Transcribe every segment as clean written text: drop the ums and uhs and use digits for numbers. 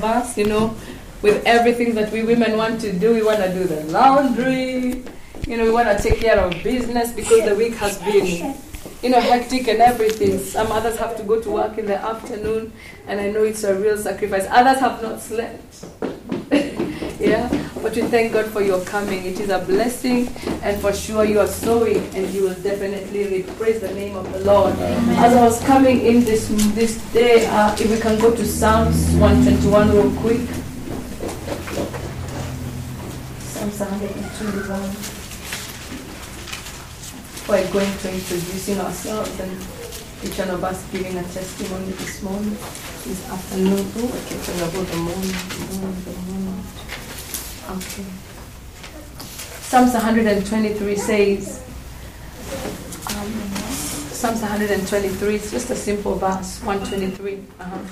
of us, with everything that we women want to do. We want to do the laundry, we want to take care of business because the week has been, hectic and everything. Some others have to go to work in the afternoon, and I know it's a real sacrifice. Others have not slept. Yeah, but we thank God for your coming. It is a blessing, and for sure you are sowing, and you will definitely reap. Praise the name of the Lord. Amen. As I was coming in this day, if we can go to Psalms 121 real quick. Psalms 121. We're going to introducing ourselves and each one of us giving a testimony this morning, this afternoon. Oh, I can tell about the morning. Okay. Psalms 123 says, Psalms 123, it's just a simple verse, 123.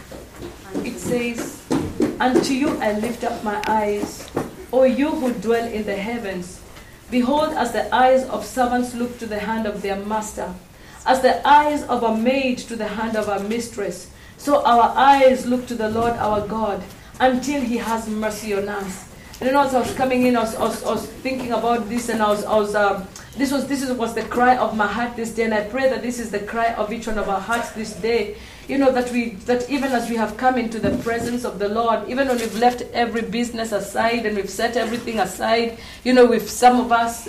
It says, "Unto you I lift up my eyes, O you who dwell in the heavens. Behold, as the eyes of servants look to the hand of their master, as the eyes of a maid to the hand of her mistress, so our eyes look to the Lord our God, until he has mercy on us." And as I was coming in, I was thinking about this, and this was the cry of my heart this day, and I pray that this is the cry of each one of our hearts this day. That even as we have come into the presence of the Lord, even when we've left every business aside and we've set everything aside, with some of us,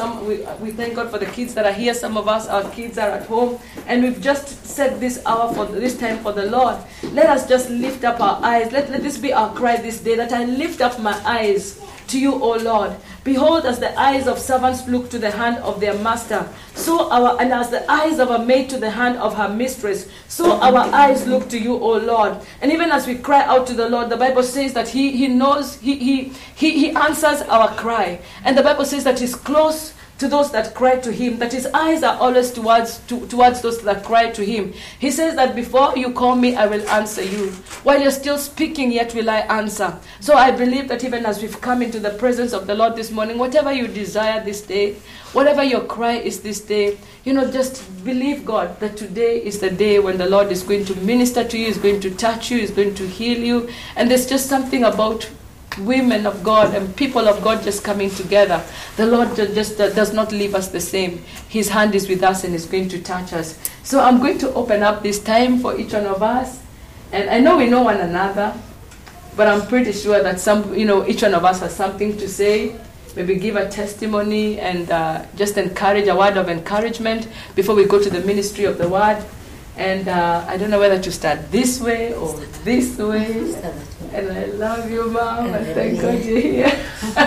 we thank God for the kids that are here. Some of us, our kids are at home, and we've just set this hour for this time for the Lord. Let us just lift up our eyes. Let this be our cry this day, that I lift up my eyes to you, O Lord. Behold, as the eyes of servants look to the hand of their master, and as the eyes of a maid to the hand of her mistress, so our eyes look to you, O Lord. And even as we cry out to the Lord, the Bible says that He knows, He answers our cry. And the Bible says that He's close to those that cry to Him, that His eyes are always towards those that cry to Him. He says that before you call me, I will answer you. While you're still speaking, yet will I answer. So I believe that even as we've come into the presence of the Lord this morning, whatever you desire this day, whatever your cry is this day, just believe God that today is the day when the Lord is going to minister to you, is going to touch you, is going to heal you. And there's just something about women of God and people of God just coming together. The Lord just does not leave us the same. His hand is with us and is going to touch us. So I'm going to open up this time for each one of us. And I know we know one another, but I'm pretty sure that each one of us has something to say. Maybe give a testimony and just encourage, a word of encouragement before we go to the ministry of the word. And I don't know whether to start this way or this way. And I love you, Mom. And thank God you're here.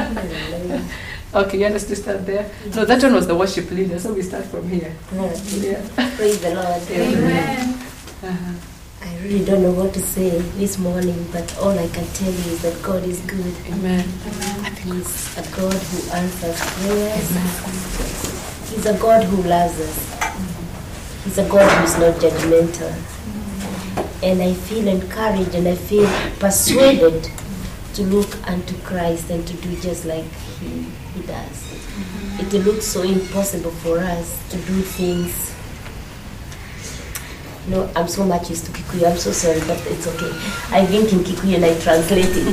Okay, you want us to start there? No, that one was the worship leader, so we start from here. Yeah. Praise the Lord. Amen. I really don't know what to say this morning, but all I can tell you is that God is good. Amen. He's a God who answers prayers. He's a God who loves us. He's a God who is not judgmental. And I feel encouraged and I feel persuaded to look unto Christ and to do just like He does. It looks so impossible for us to do things. I'm so much used to Kikuyu. I'm so sorry, but it's okay. I think in Kikuyu and I translate it.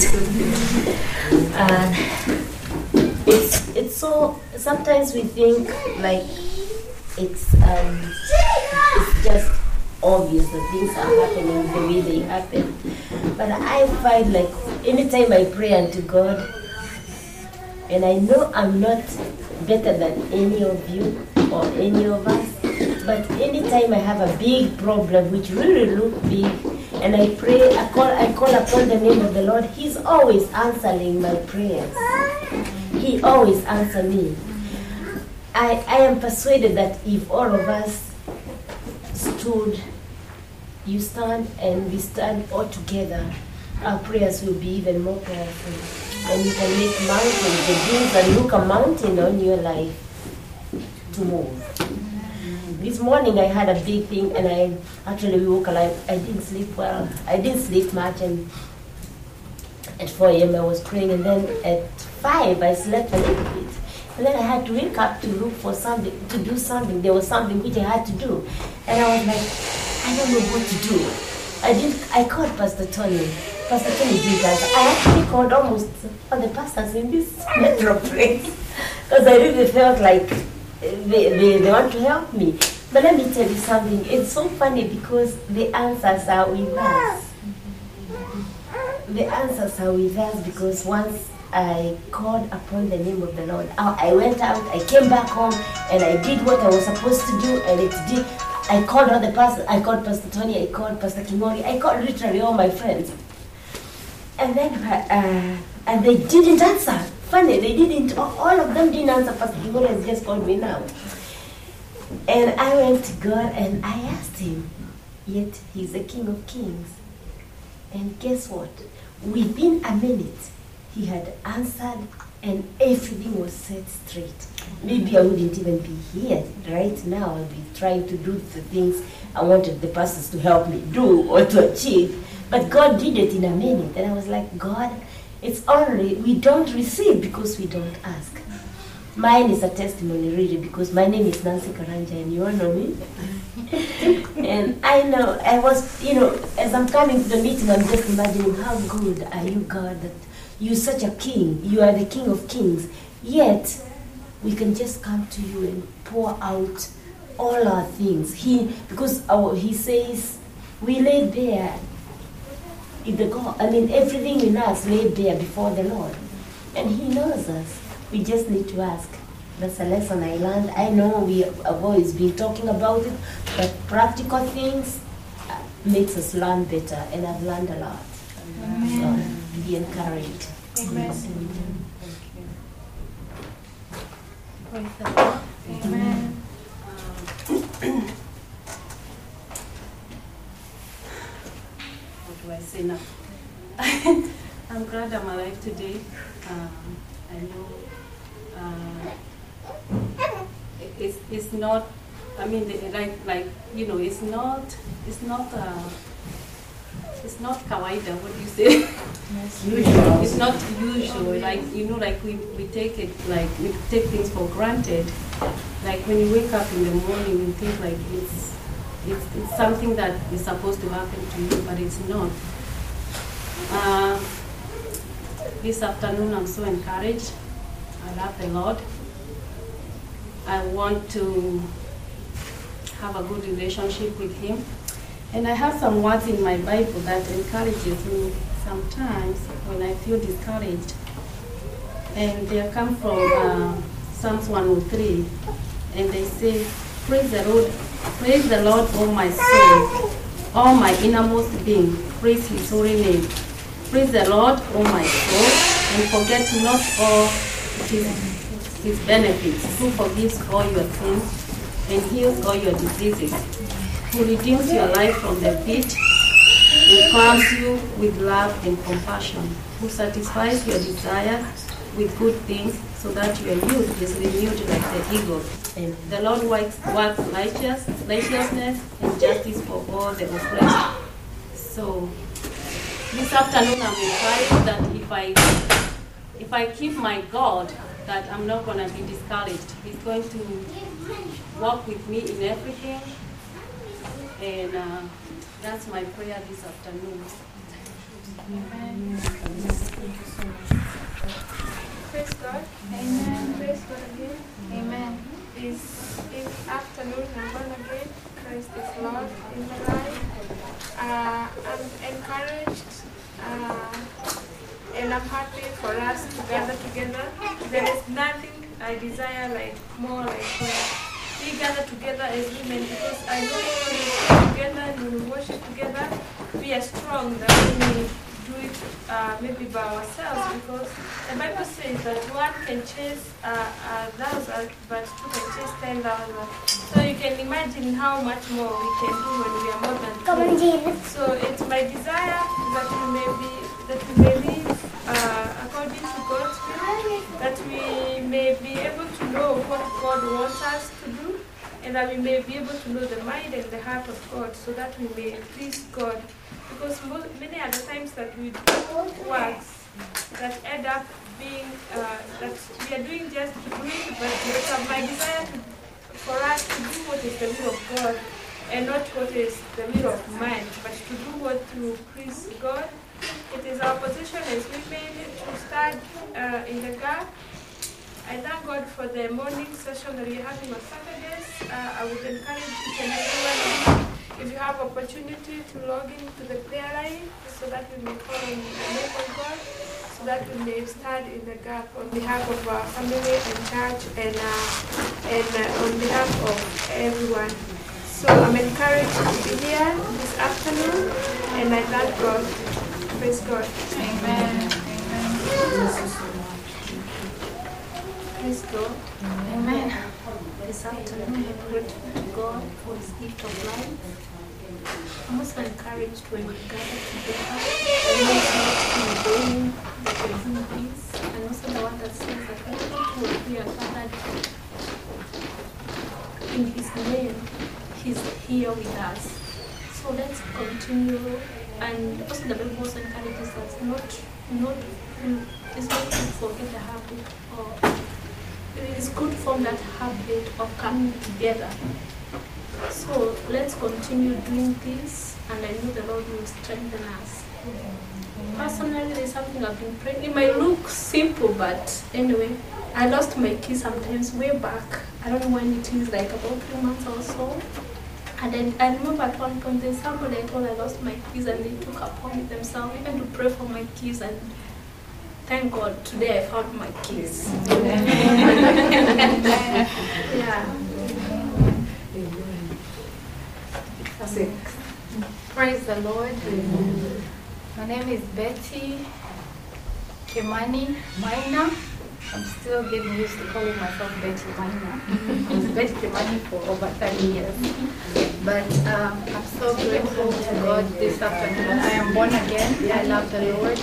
It's so, sometimes we think like it's just obvious that things are happening the way they happen. But I find like anytime I pray unto God, and I know I'm not better than any of you or any of us, but anytime I have a big problem which really look big, and I pray, I call upon the name of the Lord, He's always answering my prayers. He always answers me. I am persuaded that if all of us stood, you stand and we stand all together, our prayers will be even more powerful. And you can make mountains, the dreams that look a mountain on your life to move. This morning I had a big thing and I actually woke up. I didn't sleep well. I didn't sleep much, and at 4 a.m. I was praying, and then at 5 I slept a little bit. And then I had to wake up to look for something, to do something. There was something which I had to do. And I was like, I don't know what to do. I called Pastor Tony, Pastor Tony did that. I actually called almost all the pastors in this metro place because I really felt like they want to help me. But let me tell you something. It's so funny because the answers are with us. The answers are with us because once I called upon the name of the Lord, I went out, I came back home, and I did what I was supposed to do, and it did. I called all the pastors. I called Pastor Tony. I called Pastor Kimori. I called literally all my friends. And then, and they didn't answer. Funny, they didn't. All of them didn't answer. Pastor Kimori has just called me now. And I went to God and I asked him. Yet he's the King of Kings. And guess what? Within a minute, he had answered and everything was set straight. Maybe I wouldn't even be here right now. I'll be trying to do the things I wanted the pastors to help me do or to achieve. But God did it in a minute. And I was like, God, it's only we don't receive because we don't ask. Mine is a testimony really because my name is Nancy Karanja and you all know me. And I know, I was, as I'm coming to the meeting, I'm just imagining how good are you, God, that you're such a king. You are the King of Kings. Yet, we can just come to you and pour out all our things. He says, we lay bare everything in us lay bare before the Lord. And he knows us. We just need to ask. That's a lesson I learned. I know we have always been talking about it, but practical things makes us learn better, and I've learned a lot. Amen. So be encouraged. Amen. Thank you. Praise the Lord. Amen. What do I say now? I'm glad I'm alive today. I know it's not. I mean, it's not kawaida. What do you say? Usual. It's not usual. Like we take it we take things for granted. Like when you wake up in the morning, you think like it's something that is supposed to happen to you, but it's not. This afternoon, I'm so encouraged. I love the Lord. I want to have a good relationship with Him. And I have some words in my Bible that encourages me sometimes when I feel discouraged. And they come from Psalms 103. And they say, praise the Lord, all my soul, all my innermost being, praise His holy name. Praise the Lord, O my soul, and forget not all his benefits, who forgives all your sins and heals all your diseases, who redeems your life from the pit and crowns you with love and compassion, who satisfies your desires with good things so that your youth is renewed like the eagle. And the Lord works righteousness and justice for all the oppressed. So, this afternoon I'm encouraged that if I keep my God, that I'm not going to be discouraged. He's going to walk with me in everything. And that's my prayer this afternoon. Amen. Thank you so much. Praise God. Amen. Praise God again. Amen. This afternoon, I'm born again. Christ is Lord in my life. I'm encouraged and I'm happy for us to gather together. There is nothing I desire more like when we gather together as women, because I know when we come together, when we worship together, we are strong that we may do it maybe by ourselves, because the Bible says that one can chase 1,000, but two can chase 10,000. So you can imagine how much more we can do when we are more than two. So it's my desire that we may live according to God's will, that we may be able to know what God wants us to do, and that we may be able to know the mind and the heart of God, so that we may please God. Because many are the times that we do works that end up being, that we are doing just to do it, but it's my desire for us to do what is the will of God, and not what is the will of man, but to do what to please God it is our position as women to stand in the gap. I thank God for the morning session that we're having on Saturdays. I would encourage each and every one of you, if you have opportunity, to log into the prayer line so that we may call on the name of God, so that we may stand in the gap on behalf of our family and church and on behalf of everyone. So I'm encouraged to be here this afternoon, and I thank God. Praise God. Amen. Praise God. Amen. This afternoon, we pray to God for His gift of life. I'm also encouraged when we gather together. I know it's not in vain that we do this. And also the one that says that whenever two or three are gathered in His name, He's here with us. So let's continue. And also the Bible also encourages us it's not to forget the habit, or it is good from that habit of coming together. So let's continue doing this, and I know the Lord will strengthen us. Personally, there's something I've been praying. It might look simple, but anyway, I lost my keys sometimes way back. I don't know when it is, like about 3 months or so. And then I remember at one point there's somebody I told I lost my keys, and they took upon themselves even to pray for my keys, and thank God today I found my keys. Yeah. Praise the Lord. My name is Betty Kimani Maina. I'm still getting used to calling myself Betty Maina. I was Betty Kimani for over 30 years. But I'm so grateful to God this afternoon. I am born again. I love the Lord.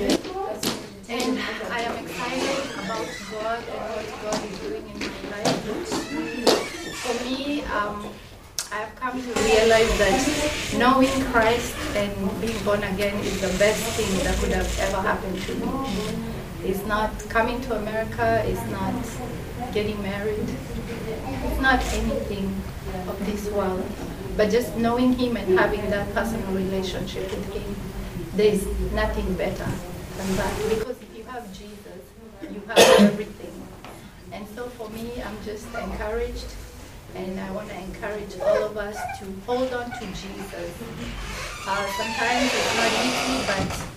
And I am excited about God and what God is doing in my life. For me, I've come to realize that knowing Christ and being born again is the best thing that could have ever happened to me. It's not coming to America, it's not getting married, it's not anything of this world. But just knowing Him and having that personal relationship with Him, there's nothing better than that. Because if you have Jesus, you have everything. And so for me, I'm just encouraged. And I want to encourage all of us to hold on to Jesus. Sometimes it's not easy,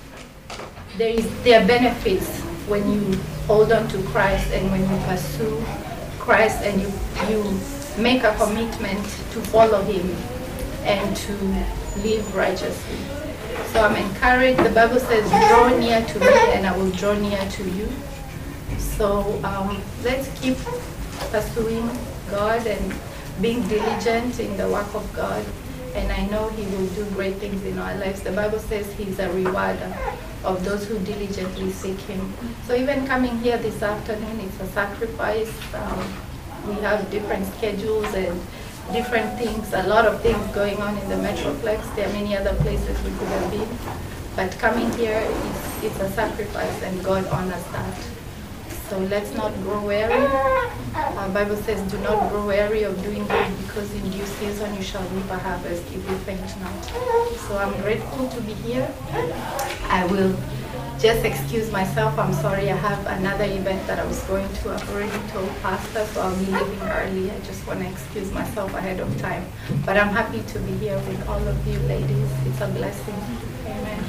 but there are benefits when you hold on to Christ and when you pursue Christ and you make a commitment to follow Him and to live righteously. So I'm encouraged. The Bible says, draw near to me and I will draw near to you. So let's keep pursuing God and being diligent in the work of God, and I know He will do great things in our lives. The Bible says He's a rewarder of those who diligently seek Him. So even coming here this afternoon, it's a sacrifice. We have different schedules and different things, a lot of things going on in the Metroplex. There are many other places we could have been, but coming here, it's a sacrifice, and God honors that. So let's not grow weary. The Bible says, do not grow weary of doing good, because in due season you shall reap a harvest if you faint not. So I'm grateful to be here. I will just excuse myself. I'm sorry, I have another event that I was going to. I've already told Pastor, so I'll be leaving early. I just want to excuse myself ahead of time. But I'm happy to be here with all of you ladies. It's a blessing. Amen.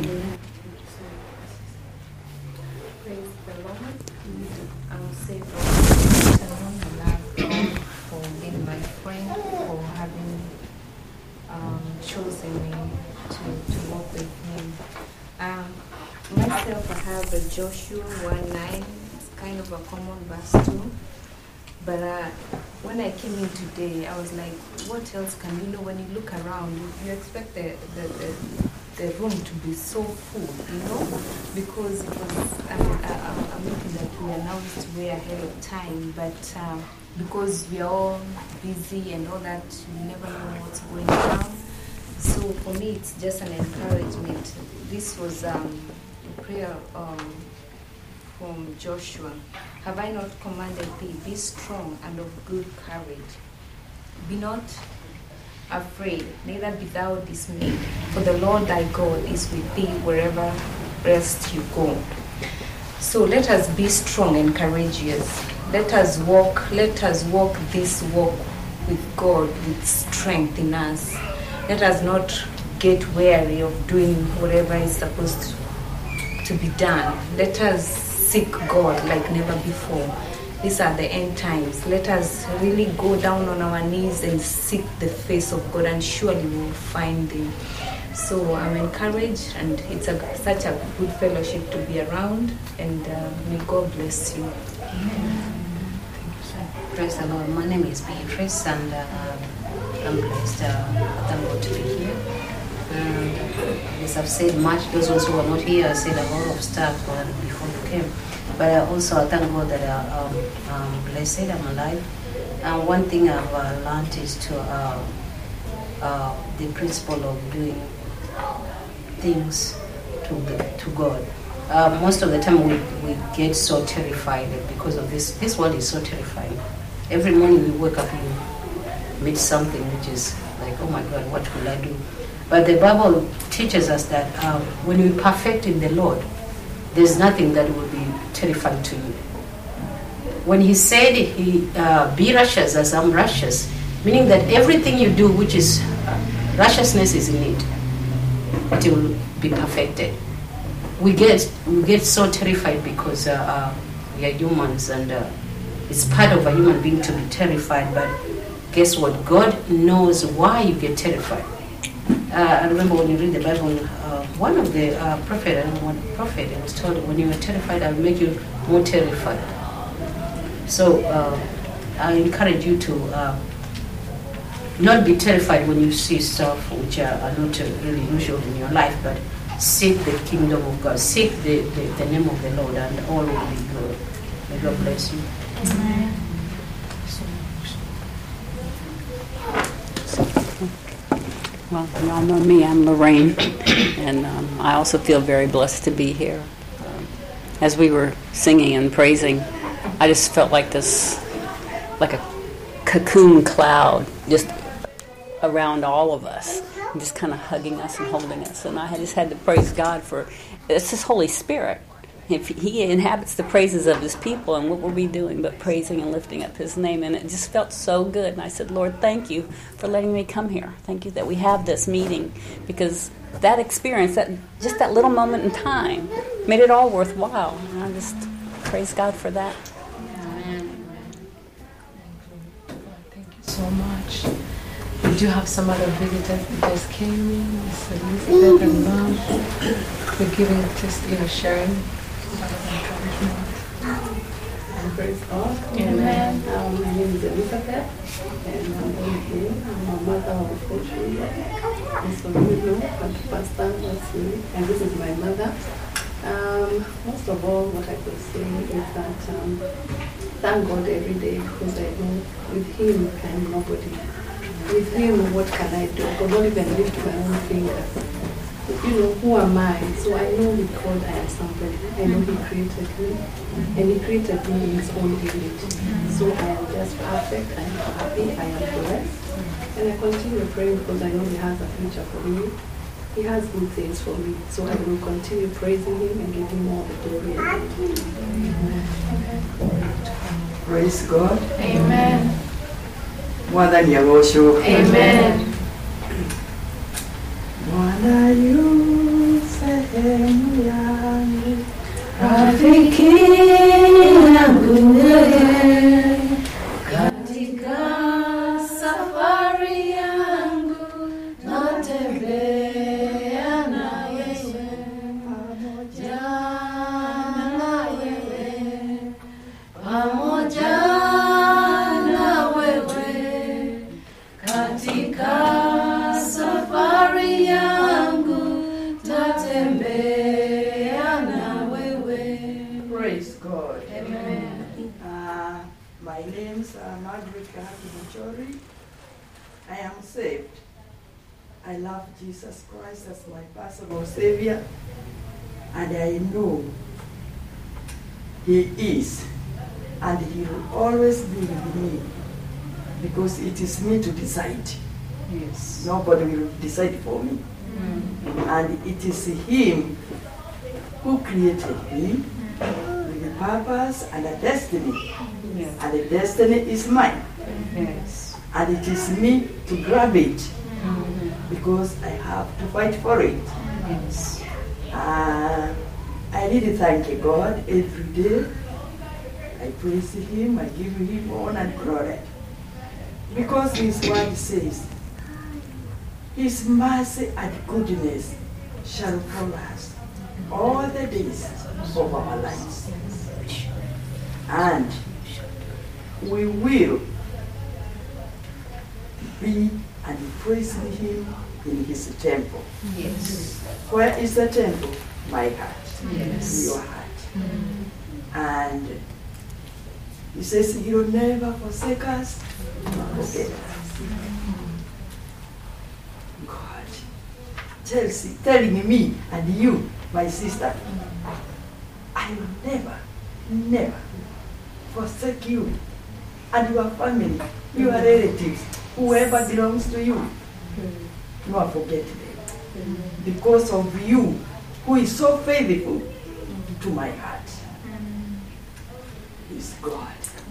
Praise the Lord. I will say for afternoon, I love God for being my friend, for having chosen me to walk with Him. Myself, I have a Joshua 1:9. It's kind of a common verse too. But when I came in today, I was like, what else can you know? When you look around, you expect the room to be so full, because it was, I'm looking that we announced way ahead of time, but because we are all busy and all that, you never know what's going on. So for me, it's just an encouragement. This was a prayer from Joshua. Have I not commanded thee, be strong and of good courage? Be not afraid, neither be thou dismayed, for the Lord thy God is with thee wherever rest you go. So let us be strong and courageous. Let us walk this walk with God with strength in us. Let us not get weary of doing whatever is supposed to be done. Let us seek God like never before. These are the end times. Let us really go down on our knees and seek the face of God, and surely we will find Him. So I'm encouraged, and it's such a good fellowship to be around, and may God bless you. Praise the Lord. My name is Beatrice, and I'm blessed. Thank God to be here. Yes, I've said much. Those ones who are not here, I said a lot of stuff before you came. But I thank God that I'm blessed, I'm alive. And one thing I've learned is to the principle of doing things to God. Most of the time we get so terrified because of this. This world is so terrifying. Every morning we wake up, you meet something which is like, oh my God, what will I do? But the Bible teaches us that when we perfect in the Lord, there's nothing that will be terrifying to you. When He said, be righteous as I'm righteous, meaning that everything you do which is righteousness is in it, it will be perfected. We get so terrified because we are humans, and it's part of a human being to be terrified. But guess what? God knows why you get terrified. I remember when you read the Bible, one of the prophet was told, when you are terrified, I will make you more terrified. So I encourage you to not be terrified when you see stuff which are not really usual in your life, but seek the kingdom of God, seek the name of the Lord, and all will be good. May God bless you. Amen. Well, y'all know me, I'm Lorraine, and I also feel very blessed to be here. As we were singing and praising, I just felt like this, like a cocoon cloud just around all of us, just kind of hugging us and holding us. And I just had to praise God for, it's His Holy Spirit. If He inhabits the praises of His people, and what were we doing but praising and lifting up His name? And it just felt so good. And I said, Lord, thank you for letting me come here. Thank you that we have this meeting, because that experience, that little moment in time, made it all worthwhile. And I just praise God for that. Amen. Thank you so much. We do have some other visitors that just came in. Miss Elizabeth and Mom. We're giving just, sharing. Praise God. Amen. My name is Elizabeth, and I'm born here. I'm a mother of 4 children. As for you know, I'm pastor, and this is my mother. Most of all, what I could say is that thank God every day, because I know with Him I'm nobody. With Him, what can I do? I could not even lift my own finger. Who am I? So I know with God I am somebody. I know He created me, and He created me in His own image. So I am just perfect, I am happy, I am blessed. And I continue praying because I know He has a future for me. He has good things for me. So I will continue praising Him and give Him all the glory and honor. Praise God. Amen. Mother Nyagosho. Amen. Bwana yu sehemu yangu, Rafiki yangu wewe, katika safari yangu natembea na wewe, pamoja na wewe, pamoja na wewe, katika safari yangu tatembea na wewe. Praise God. Amen. My name is Margaret Kahaki. I am saved. I love Jesus Christ as my personal Savior, and I know He is, and He will always be with me, because it is me to decide Yes. Nobody will decide for me. And it is Him who created me with a purpose and a destiny. Yes. And the destiny is mine. Yes. And it is me to grab it because I have to fight for it. Yes. I really thank God every day. I praise Him, I give Him honor and glory. Because His word says, His mercy and goodness shall follow us all the days of our lives. And we will be and praise Him in His temple. Yes. Where is the temple? My heart. Yes. Your heart. And He says He'll never forsake us nor forget us. God telling me and you, my sister, I will never, never forsake you and your family, your relatives, whoever belongs to you. Nor forget them. Because of you, who is so faithful to my heart. Is God.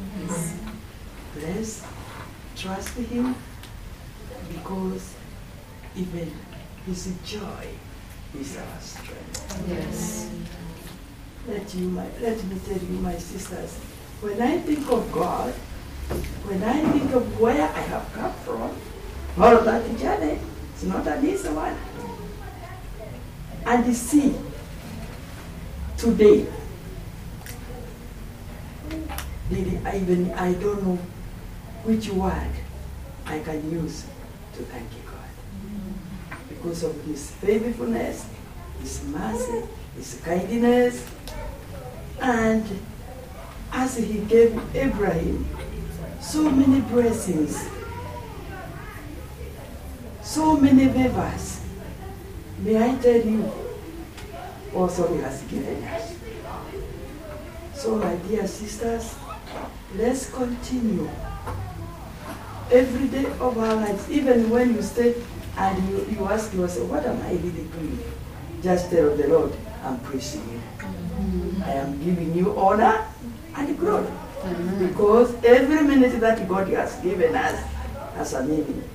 Let's trust Him because even His joy is our strength. Yes. Let me tell you, my sisters, when I think of God, when I think of where I have come from, all of that journey, it's not an easy one. And you see, today, really, I don't know which word I can use to thank God. Because of His faithfulness, His mercy, His kindness, and as He gave Abraham so many blessings, so many favors, may I tell you, also He has given us. So my dear sisters, let's continue every day of our lives, even when you stay and you ask yourself, what am I really doing? Just tell the Lord, I'm praising you. I am giving you honor and glory. Because every minute that God has given us has a meaning.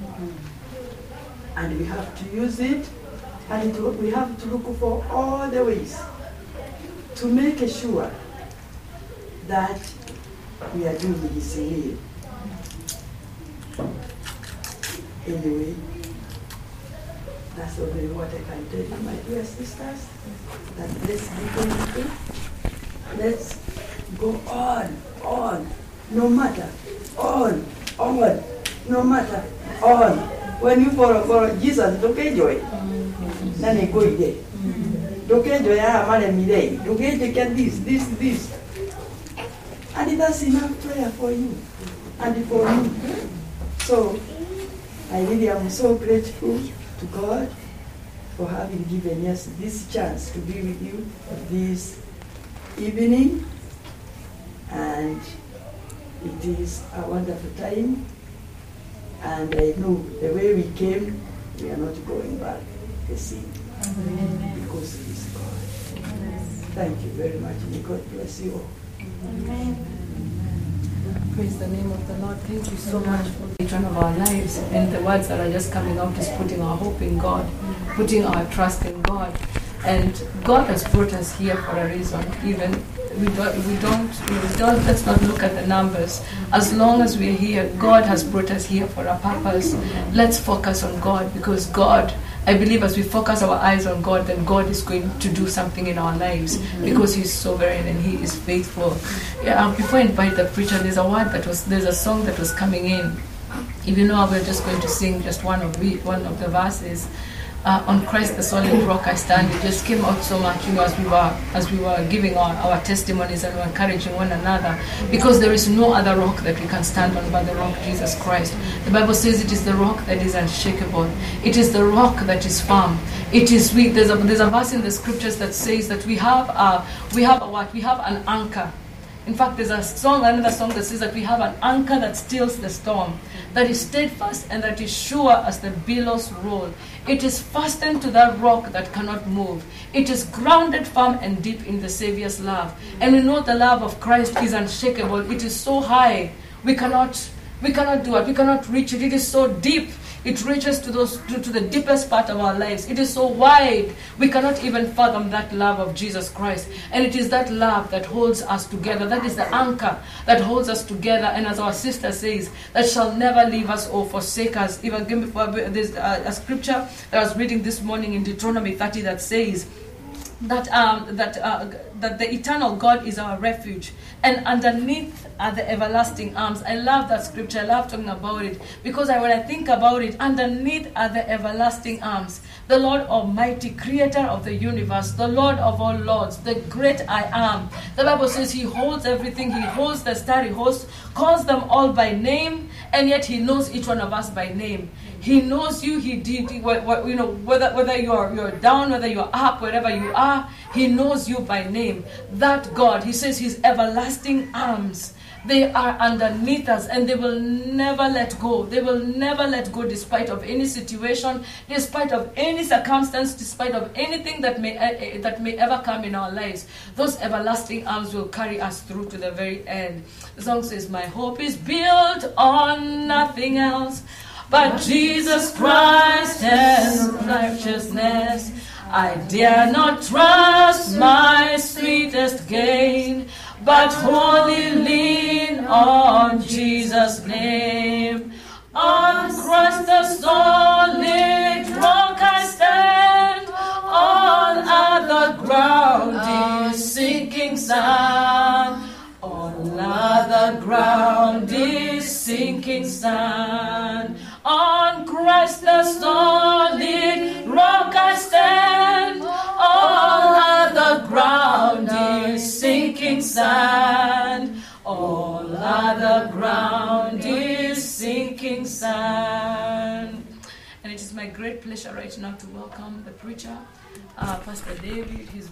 And we have to use it, and we have to look for all the ways to make sure that we are doing His will. Anyway, that's only what I can tell you, my dear sisters, that let's be going. Let's go on, no matter, on, no matter, on. When you follow Jesus, don't enjoy. None go there. Don't enjoy miley. Don't enjoy this. And that's enough prayer for you and for me. So, I really am so grateful to God for having given us this chance to be with you this evening. And it is a wonderful time. And I know the way we came, we are not going back the same. Because He is God. Thank you very much. May God bless you all. Amen. Praise the name of the Lord. Thank you so much for each one of our lives. And the words that are just coming out is putting our hope in God, putting our trust in God. And God has brought us here for a reason. Even let's not look at the numbers. As long as we're here, God has brought us here for a purpose. Let's focus on God, because God, I believe as we focus our eyes on God, then God is going to do something in our lives, because He's sovereign and He is faithful. Before I invite the preacher, there's a song that was coming in. If you know, we're just going to sing just one of the verses. On Christ the solid rock I stand. It just came out so much, as we were giving our testimonies and encouraging one another, because there is no other rock that we can stand on but the rock Jesus Christ. The Bible says it is the rock that is unshakable. It is the rock that is firm. It is weak. There's a verse in the scriptures that says that we have an anchor In fact, there's another song that says that we have an anchor that stills the storm, that is steadfast and that is sure as the billows roll. It is fastened to that rock that cannot move. It is grounded firm and deep in the Savior's love. And we know the love of Christ is unshakable. It is so high. We cannot do it. We cannot reach it. It is so deep. It reaches to the deepest part of our lives. It is so wide. We cannot even fathom that love of Jesus Christ. And it is that love that holds us together. That is the anchor that holds us together. And as our sister says, that shall never leave us or forsake us. Even again, before there's a scripture that I was reading this morning in Deuteronomy 30 that says that the eternal God is our refuge, and underneath are the everlasting arms. I love that scripture. I love talking about it because when I think about it, underneath are the everlasting arms. The Lord Almighty, creator of the universe, the Lord of all lords, the great I am. The Bible says he holds everything. He holds the starry host, calls them all by name, and yet he knows each one of us by name. He knows you. Whether you're down, whether you're up, wherever you are, he knows you by name. That God, he says, his everlasting arms, they are underneath us, and they will never let go. They will never let go, despite of any situation, despite of any circumstance, despite of anything that may ever come in our lives. Those everlasting arms will carry us through to the very end. The song says, my hope is built on nothing else but Jesus Christ and righteousness. I dare not trust my sweetest gain, but wholly lean on Jesus' name. On Christ the solid rock I stand, all other ground is sinking sand. All other ground is sinking sand. On Christ the solid rock I stand, all other ground is sinking sand. All other ground is sinking sand. And it is my great pleasure right now to welcome the preacher, Pastor David.